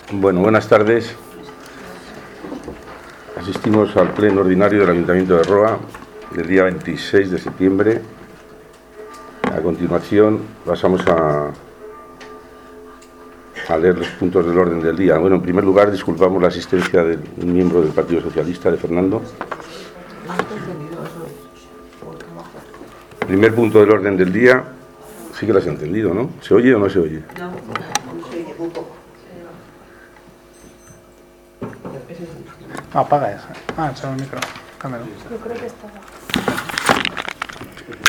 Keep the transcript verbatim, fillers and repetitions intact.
Bueno, buenas tardes. Asistimos al pleno ordinario del Ayuntamiento de Roa del día veintiséis de septiembre. A continuación pasamos a, a leer los puntos del orden del día. Bueno, en primer lugar, disculpamos la asistencia de un miembro del Partido Socialista, de Fernando. Primer punto del orden del día. Sí que lo has entendido, ¿no? ¿Se oye o no se oye? No, no se oye un poco. Apaga esa. Ah, echa el micro. Cámbialo. Yo creo que estaba.